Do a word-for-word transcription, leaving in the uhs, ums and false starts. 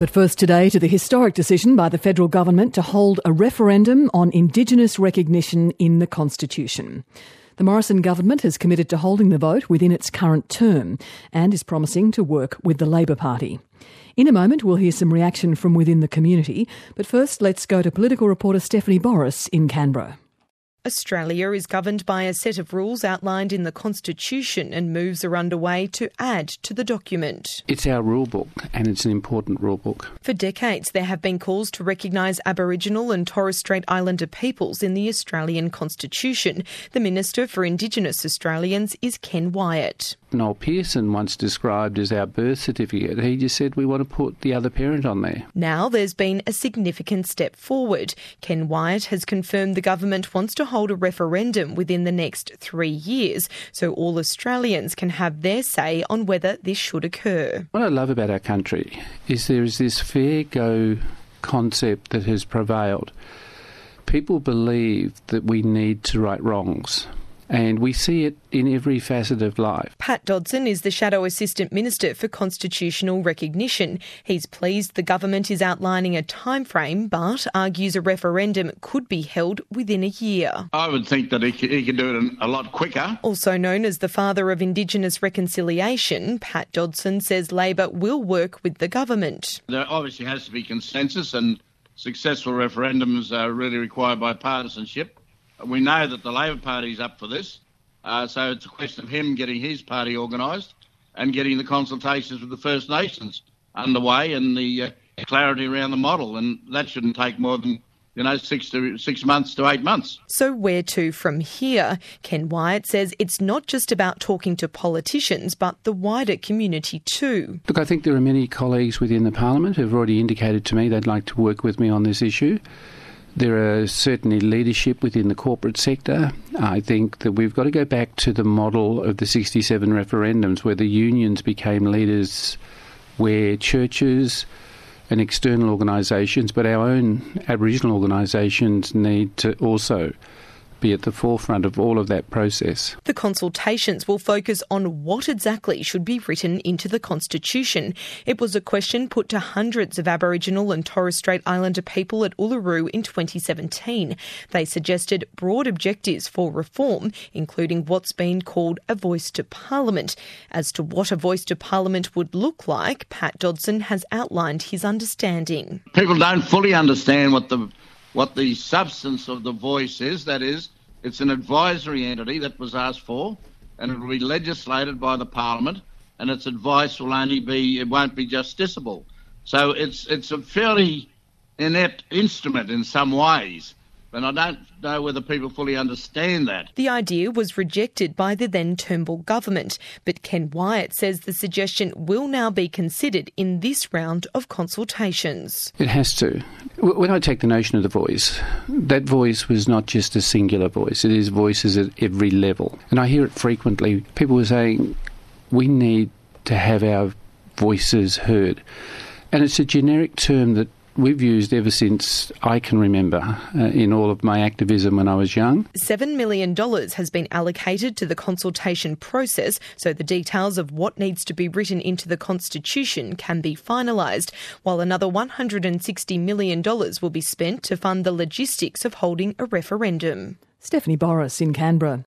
But first today to the historic decision by the federal government to hold a referendum on Indigenous recognition in the Constitution. The Morrison government has committed to holding the vote within its current term and is promising to work with the Labor Party. In a moment, we'll hear some reaction from within the community. But first, let's go to political reporter Stephanie Boris in Canberra. Australia is governed by a set of rules outlined in the Constitution, and moves are underway to add to the document. It's our rule book, and it's an important rule book. For decades, there have been calls to recognise Aboriginal and Torres Strait Islander peoples in the Australian Constitution. The Minister for Indigenous Australians is Ken Wyatt. Noel Pearson once described as our birth certificate. He just said we want to put the other parent on there. Now there's been a significant step forward. Ken Wyatt has confirmed the government wants to hold a referendum within the next three years so all Australians can have their say on whether this should occur. What I love about our country is there is this fair go concept that has prevailed. People believe that we need to right wrongs, and we see it in every facet of life. Pat Dodson is the Shadow Assistant Minister for Constitutional Recognition. He's pleased the government is outlining a timeframe, but argues a referendum could be held within a year. I would think that he could, he could do it a lot quicker. Also known as the father of Indigenous reconciliation, Pat Dodson says Labor will work with the government. There obviously has to be consensus, and successful referendums are really required bipartisanship. We know that the Labor Party is up for this, uh, so it's a question of him getting his party organised and getting the consultations with the First Nations underway and the uh, clarity around the model, and that shouldn't take more than, you know, six to six months to eight months. So where to from here? Ken Wyatt says it's not just about talking to politicians, but the wider community too. Look, I think there are many colleagues within the Parliament who have already indicated to me they'd like to work with me on this issue. There are certainly leadership within the corporate sector. I think that we've got to go back to the model of the sixty-seven referendums where the unions became leaders, where churches and external organisations, but our own Aboriginal organisations need to also be at the forefront of all of that process. The consultations will focus on what exactly should be written into the Constitution. It was a question put to hundreds of Aboriginal and Torres Strait Islander people at Uluru in twenty seventeen. They suggested broad objectives for reform, including what's been called a voice to Parliament. As to what a voice to Parliament would look like, Pat Dodson has outlined his understanding. People don't fully understand what the what the substance of the voice is. That is, it's an advisory entity that was asked for, and it will be legislated by the Parliament, and its advice will only be, it won't be justiciable. So it's it's a fairly inept instrument in some ways, and I don't know whether people fully understand that. The idea was rejected by the then Turnbull government, but Ken Wyatt says the suggestion will now be considered in this round of consultations. It has to. When I take the notion of the voice, that voice was not just a singular voice. It is voices at every level. And I hear it frequently. People were saying, we need to have our voices heard. And it's a generic term that we've used ever since I can remember uh, in all of my activism when I was young. Seven million dollars has been allocated to the consultation process, so the details of what needs to be written into the Constitution can be finalised, while another one hundred sixty million dollars will be spent to fund the logistics of holding a referendum. Stephanie Boris in Canberra.